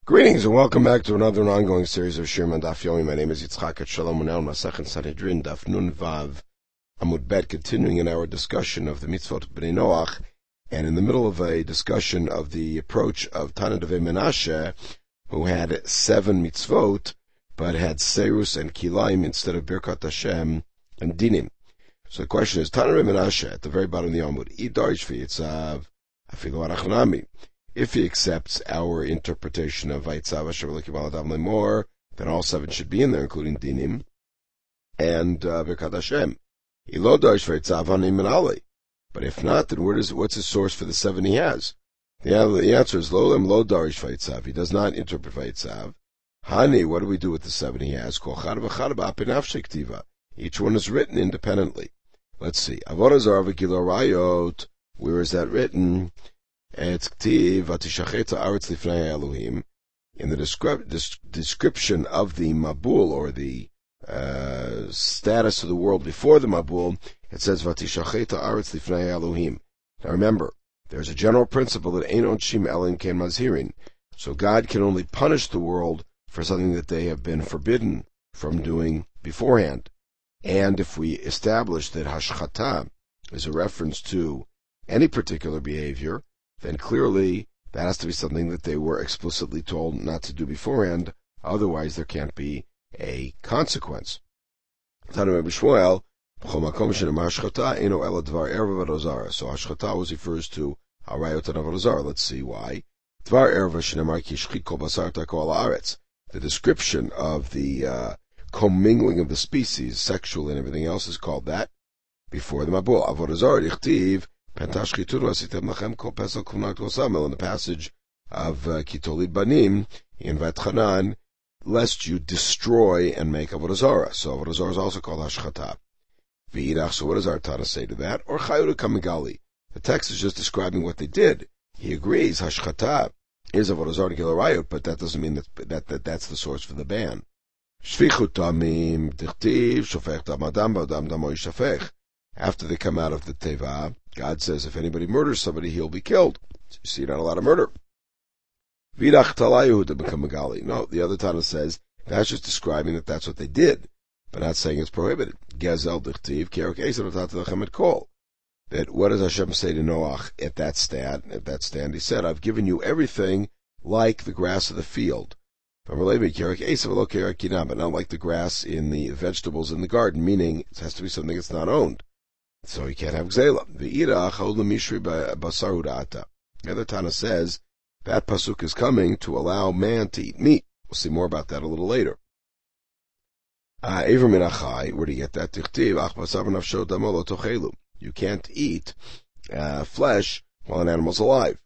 Greetings and welcome back to another ongoing series of Shir Daf Yomi. My name is Yitzchak Shalom Munel Masechet Sanhedrin Daf Nun Vav Amud Bet, continuing in our discussion of the mitzvot Bnei Noach, and in the middle of a discussion of the approach of Tana Devei Menashe, who had 7 mitzvot, but had Serus and Kilaim instead of Birkat Hashem and Dinim. So the question is, Tana Devei Menashe, at the very bottom of the Amud, Idarish V'yitzav Afilu Arachnami. If he accepts our interpretation of Vayitzav Asher Elokim Al Adam Lemor, then all 7 should be in there, including Dinim and Birkat Hashem. Ilo Darish Vayitzav Hanim and Ali. But if not, then what's his source for the 7 he has? The answer is Lo Darish Vayitzav. He does not interpret Vayitzav. Hani, what do we do with the 7 he has? Kol Chad V'Chad B'Apinaf Shektiva. Each one is written independently. Let's see. Avodah Zarah V'Gilui Arayot. Where is that written? It's Ktiv Vatishacheta Aretz Lifnei Elohim. In the description of the Mabul, or the status of the world before the Mabul, it says Vatishacheta Aretz Lifnei Elohim. Now remember, there's a general principle that Ein Onshim Elohim Ken Mazhirin. So God can only punish the world for something that they have been forbidden from doing beforehand. And if we establish that Hashchata is a reference to any particular behavior, then clearly that has to be something that they were explicitly told not to do beforehand, otherwise there can't be a consequence. So Hashchata always refers to Arayot and Avodah Zarah. Let's see why. The description of the commingling of the species, sexual and everything else, is called that before the Mabul. Avodah Zarah, Dichtiv, in the passage of Kitolid Banim in Vatchanan, lest you destroy and make Avodah Zarah. So Avodah Zarah is also called Hashchata. So what does our Tana say to that? Or Chayuda Kamigali. The text is just describing what they did. He agrees Hashchata is Avodah Zarah and Gilui Arayot, but that doesn't mean that's the source for the ban. Shfichut Damim Dichtiv Shofech Dam Adam B'Adam Damo Yishafech. After they come out of the Teva, God says if anybody murders somebody, he'll be killed. So you see, not a lot of murder. Vidach Talayu to become a gali. No, the other Tana says that's just describing that that's what they did, but not saying it's prohibited. Gezel Dichtiv Kerek Esav Tatalachem et Kol. That what does Hashem say to Noach at that stand? He said, I've given you everything like the grass of the field. But not like the grass in the vegetables in the garden, meaning it has to be something that's not owned. So he can't have gzela. The other Tana says that pasuk is coming to allow man to eat meat. We'll see more about that a little later. Where do you get that? You can't eat flesh while an animal's alive.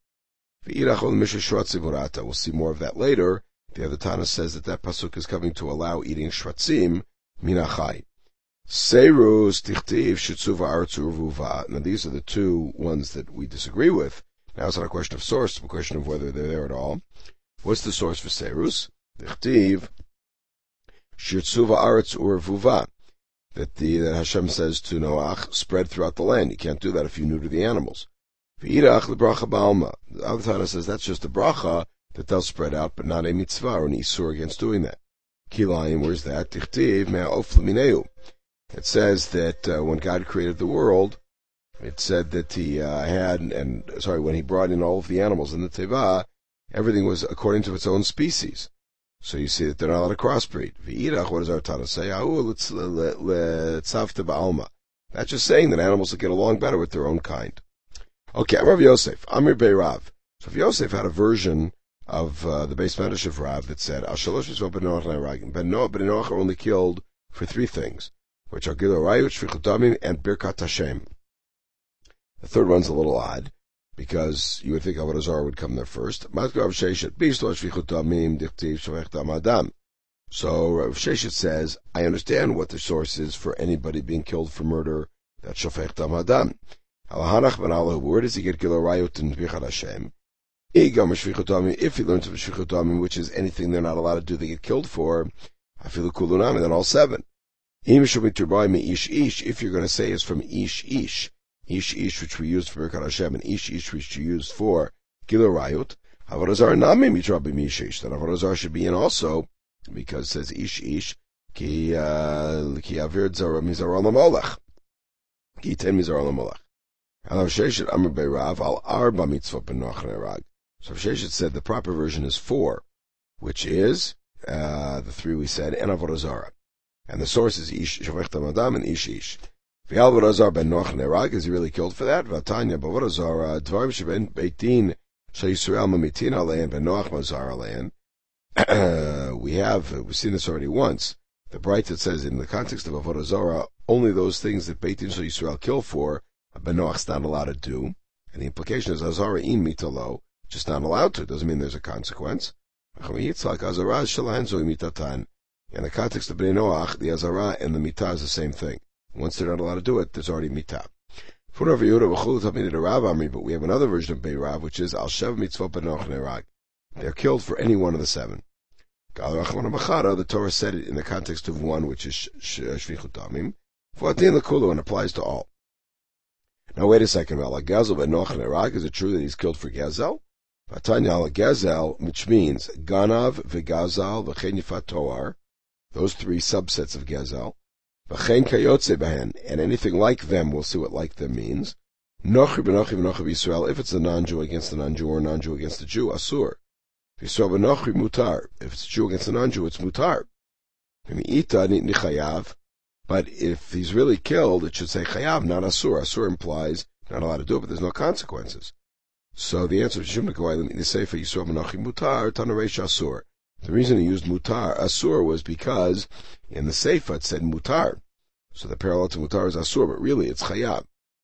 We'll see more of that later. The other Tana says that pasuk is coming to allow eating shvatzim minachai. Serus tichtiv shitzuva aretzu ruvuva. Now these are the 2 ones that we disagree with. Now it's not a question of source, it's a question of whether they're there at all. What's the source for serus? Tichtiv shitzuva aretzu ruvuva. That Hashem says to Noach, spread throughout the land. You can't do that if you neuter the animals. V'irach lebracha ba'alma. The other Tana says that's just a bracha that they'll spread out, but not a mitzvah or an isur against doing that. Kilayim, where's that? Tichtiv me'of lemineu. It says that when God created the world, it said that he when he brought in all of the animals in the Teva, everything was according to its own species. So you see that they're not allowed to crossbreed. V'irach, what does our Tana say? That's just saying that animals will get along better with their own kind. Okay, I'm Rav Yosef. Amir Bey Rav. So if Yosef had a version of the base Medrash of Rav that said, Ben Noach are only killed for 3 things, which are Gilui Arayot, Shfichut Damim, and Birkat Hashem. The third one's a little odd, because you would think Avodah Zarah would come there first. So Rav Sheshet says, I understand what the source is for anybody being killed for murder, that's Shofech Dam Adam. Where does he get Gilui Arayot and Birkat Hashem? If he learns of Shfichut Damim, which is anything they're not allowed to do, they get killed for, Afilu Kulunam, then all 7. If you're going to say it's from Ish, which we used for Birkat Hashem, and Ish, which we used for Gilui Arayot, Avodah Zarah nami mitra b'mishish. That Avodah Zarah should be in also, because it says ish ki avir zara mizara lamolach. Ki ten mizara lamolach. And Rav Sheshet Amar Beirav al arba mitzvot benoach nerag. So Rav Sheshet said the proper version is 4, which is the 3 we said, and Avodah Zarah. And the source is ish shavech tamadam and ish. V'al Avodah Zarah benoach nerag, is he really killed for that? V'atanya b'Avodah Zarah dvarim sheben beitin sheYisrael mamitin alein benoach mazar alein. We've seen this already once. The bright that says in the context of Avodah Zarah, only those things that Beit Din Yisrael kill for, Benoach's not allowed to do. And the implication is Azara in mitalo, just not allowed to. It doesn't mean there's a consequence. In the context of Bnei Noach, the Azara and the mitah is the same thing. Once they're not allowed to do it, there's already mitah. But we have another version of Beirav, which is Al Shev Mitzvot Benoach Nerag. They're killed for any one of the 7. The Torah said it in the context of 1, which is Shvichut Damim, and applies to all. Now wait a second, is it true that he's killed for Gezel? Gezel, which means Ganav, V'Gazal, V'Chen Yifat Toar, those 3 subsets of Gezel, V'Chen Kayotze Behen, and anything like them, we'll see what like them means. Nochi B'Nochi B'Nochi B'Yisrael, if it's a non-Jew against a non-Jew or a non-Jew against a Jew, Asur. Yisrael B'Nochi Mutar, if it's a Jew against a non-Jew, it's Mutar. But if he's really killed, it should say Chayav, not Asur. Asur implies not allowed to do it, but there's no consequences. So the answer is Shimnikawai, let me say for Yisrael B'Nochi Mutar, Tanaresh Asur. The reason he used Mutar, Asur, was because in the Seifa it said Mutar. So the parallel to Mutar is Asur, but really it's Chayav.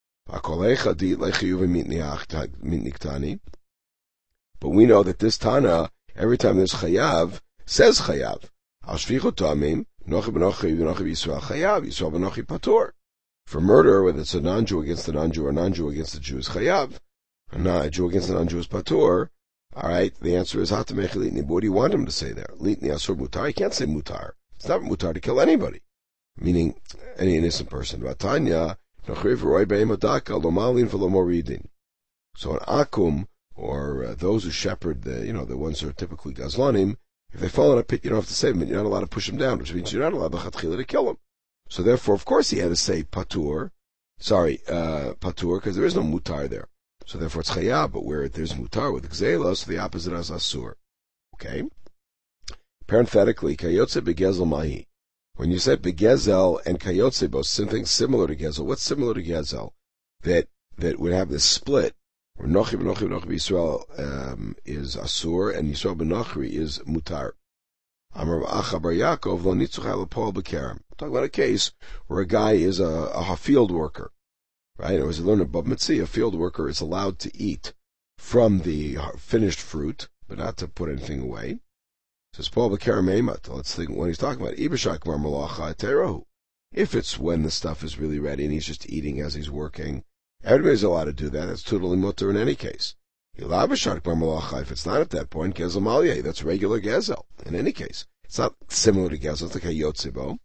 But we know that this Tana, every time there's Chayav, says Chayav. Al Shvichut Tamim, Nochi B'Nochi Yisrael Chayav, Yisrael B'Nochi Patur. For murder, whether it's a non-Jew against a non-Jew or a non-Jew against a Jew is Chayav, a Jew against a non-Jew is Patur. Alright, the answer is Hatamech Litni. What do you want him to say there? Litni Asur Mutar? He can't say Mutar. It's not Mutar to kill anybody, meaning any innocent person. Vatanya, Nochriv Roy Be'em Adaka, Lomalin V'Lomoridin. So an Akum, or those who shepherd the ones who are typically Gazlanim, if they fall in a pit, you don't have to save them, you're not allowed to push them down, which means you're not allowed to kill them. So therefore, of course, he had to say Patur, because there is no Mutar there. So therefore it's Chayab, but where there's Mutar with Gzela, so the opposite is Asur. Okay? Parenthetically, Kayotze Begezel Mahi. When you said Begezel and Kayotze, both something similar to Gezel, what's similar to Gezel? That would have this split, where Nochi Yisrael is Asur, and Yisrael B'Nochri is Mutar. Amar Acha Bar Yaakov Lo Nitzuch Al Pol B'Kerem. Talk about a case where a guy is a field worker, right? Or as you learn in Bab Mitzvah, a field worker is allowed to eat from the finished fruit, but not to put anything away. Says Paul B'Kerem Eimat. Let's think what he's talking about. Ibashak Mar Malacha Terohu. If it's when the stuff is really ready and he's just eating as he's working, everybody's allowed to do that. That's totally mutter in any case. If it's not at that point, Gezel Malye, that's regular Gezel. In any case, it's not similar to Gezel. It's like a Yotzebo.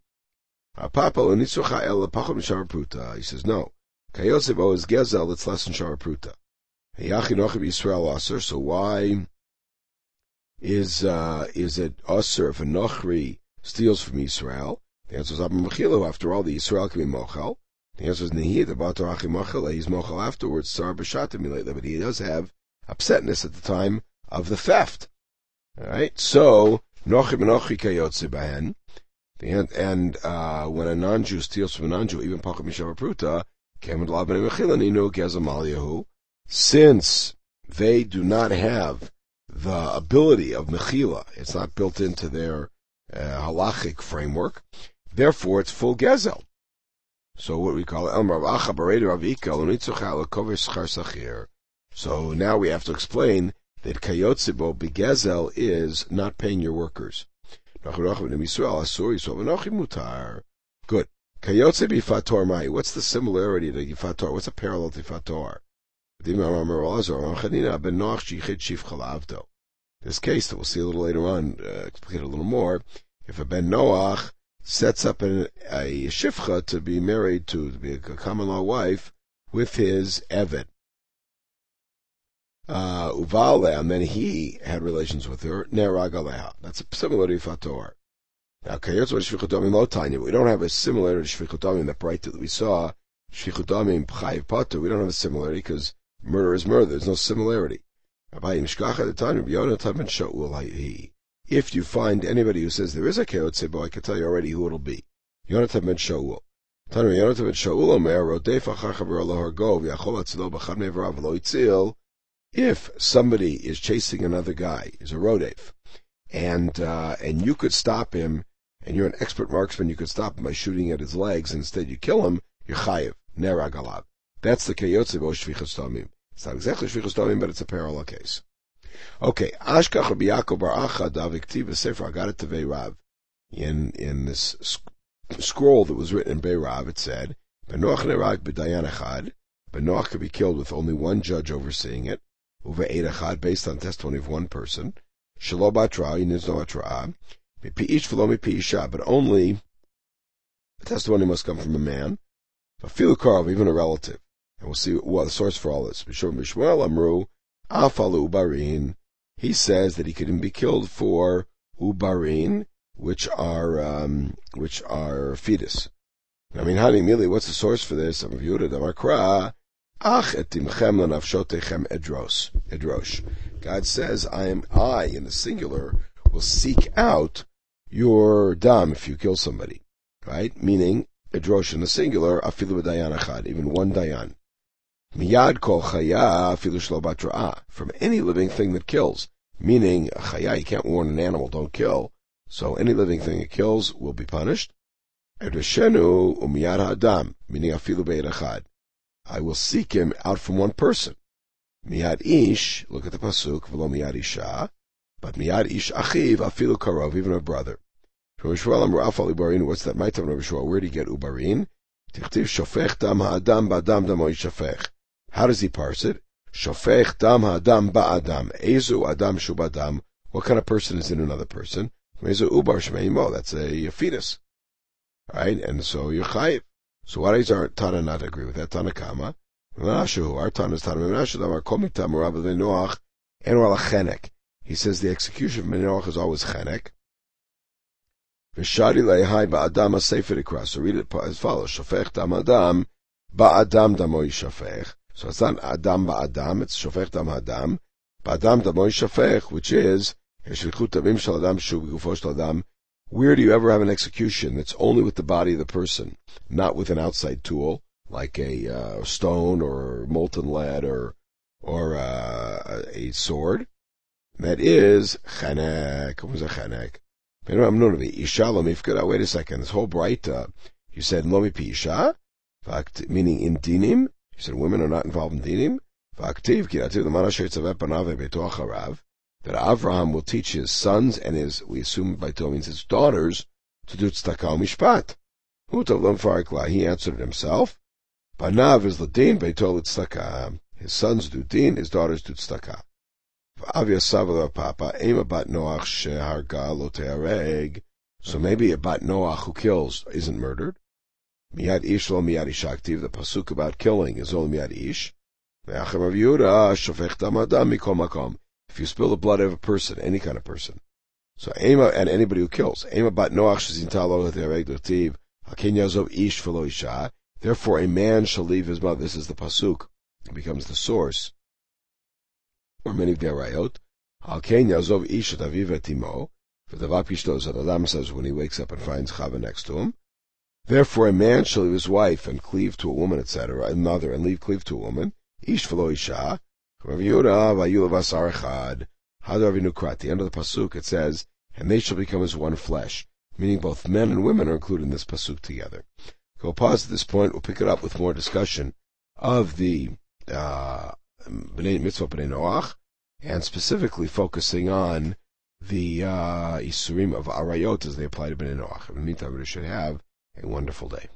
He says no. Kayotzebo is Gezel. It's less than Sharapruta. So why is it Aser if a Nochri steals from Yisrael? The answer is Abba after all, the Yisrael can be Mochel. The answer is Nehi, the Batar Achi Mochel, he's Mochel afterwards, Sar B'Shatim lately, but he does have upsetness at the time of the theft. Alright, so, Nochi B'Nochi Kayotze Bahen, and when a non-Jew steals from a non-Jew, even Pacham Mishav Pruta, Kemen L'Abnei Mechilani, Gezem Al Yehu, since they do not have the ability of Mechila, it's not built into their halachic framework, therefore it's full Gezel. So what we call it, so now we have to explain that Kayotzebo Begezel is not paying your workers. Good. Kayotze Bifator Mai. What's the similarity to Yifator? What's the parallel to Yifator? This case that we'll see a little later on, explain a little more. If a Ben Noach sets up a shifcha to be married to be a common law wife with his Eved. Uvaleh, and then he had relations with her, Nerag Aleha. That's a similarity to Fator. Now, Kayotz what Shvichut Damim Lo Tanya. We don't have a similarity to Shvichut Damim, that bright that we saw, Shvichut Damim Chayiv Pater. We don't have a similarity because murder is murder. There's no similarity. If you find anybody who says there is a Kayotz Bo, I can tell you already who it'll be. Yonatan ben Shaul. Yonatan ben Shaul Omer, Rodef Achachav Lo Hargov, Yachol Atzilo B'chad Mevrav Lo Yitzil. If somebody is chasing another guy, is a rodef, and you could stop him, and you're an expert marksman, you could stop him by shooting at his legs, and instead you kill him, you're chayiv, nerag alav. That's the kayotze bo shvichas damim. It's not exactly shvichas damim, but it's a parallel case. Okay, Ashkach Rabbi Yaakov bar Achad Daviktiv Sefer Agadat Tevei Rav. In this scroll that was written in Beirav, it said, Benoach nerag b'dayan echad. Benoach could be killed with only one judge overseeing it. Uve'ed echad, based on testimony of one person. Shelo batra, he needs no atra'ah. Mipi ish v'lo mipi isha, but only the testimony must come from a man. Afilu karov, even a relative. And we'll see what the source for all this. B'shur Mishmuel Amru, afalu ubarin. He says that he could be killed for ubarin, which are fetus. I mean, Hani Mili, what's the source for this? Some of Yehuda Damakra. Ach etimchem lanafshotechem edrosh. God says, I, in the singular, will seek out your dam if you kill somebody. Right? Meaning, edrosh in the singular, afilu b'dayan achad, even one dayan. Miyad kol chaya afilu shlo batra'ah. From any living thing that kills. Meaning, chaya, you can't warn an animal, don't kill. So any living thing that kills will be punished. Edroshenu umiyad ha'adam, meaning afilu be'ed achad. I will seek him out from one person. Miyad ish, look at the pasuk, v'lo miyad isha, but miyad ish achiv, afilu karov, even a brother. What's that? My time, Rabbi Shmuel. Where do you get ubarin? Tichtiv shofech dam ha'adam ba'adam damo yishafech. How does he parse it? Shofech dam ha'adam ba'adam. Ezu adam shubadam. What kind of person is in another person? Ezu ubar shmeimo. That's a fetus. Right? And so you're chayiv. So why does our Tana not agree with that? Tana Kama. Our Tana is Tana Menashu. Our Komitam Rabbi Noach and Rala Chenek. He says the execution of Noach is always Chenek. V'shari leihai ba'adam ha'sefer ikra. So read it as follows: Shofech dam adam ba'adam damo yishafech. So it's not adam ba'adam; it's shofech dam adam ba'adam damo yishafech, which is shlichut damim shel adam shu b'gufo shel adam. Where do you ever have an execution that's only with the body of the person, not with an outside tool, like a stone or molten lead or a sword? That is chanek. What was a chanek? Wait a second. This whole bright, you said lo mipi isha, meaning in dinim. You said women are not involved in dinim. That Avraham will teach his sons and his, we assume by Torah means his daughters, to do tzedakah mishpat. He answered it himself. Banav is ladin beitol tzedakah. His sons do din, his daughters do tzedakah. So maybe a bat Noach who kills isn't murdered. Miyad ish lo miyad ish aktiv. The pasuk about killing is only miyad ish. If you spill the blood of a person, any kind of person, so ema and anybody who kills, ema bat Noach shezintalo lereg haken yazov ish v'lo isha. Therefore, a man shall leave his mother. This is the pasuk. It becomes the source. Or many of the arayot. Haken yazov ish aviv etimo. For the vapishtos that Adam says when he wakes up and finds Chava next to him. Therefore, a man shall leave his wife and cleave to a woman, etc., another, and cleave to a woman. Ish v'lo isha. At the end of the pasuk, it says, "And they shall become as one flesh," meaning both men and women are included in this pasuk together. We'll pause at this point. We'll pick it up with more discussion of the mitzvah b'nei Noach, and specifically focusing on the isurim of arayot as they apply to b'nei Noach. In the meantime, we should have a wonderful day.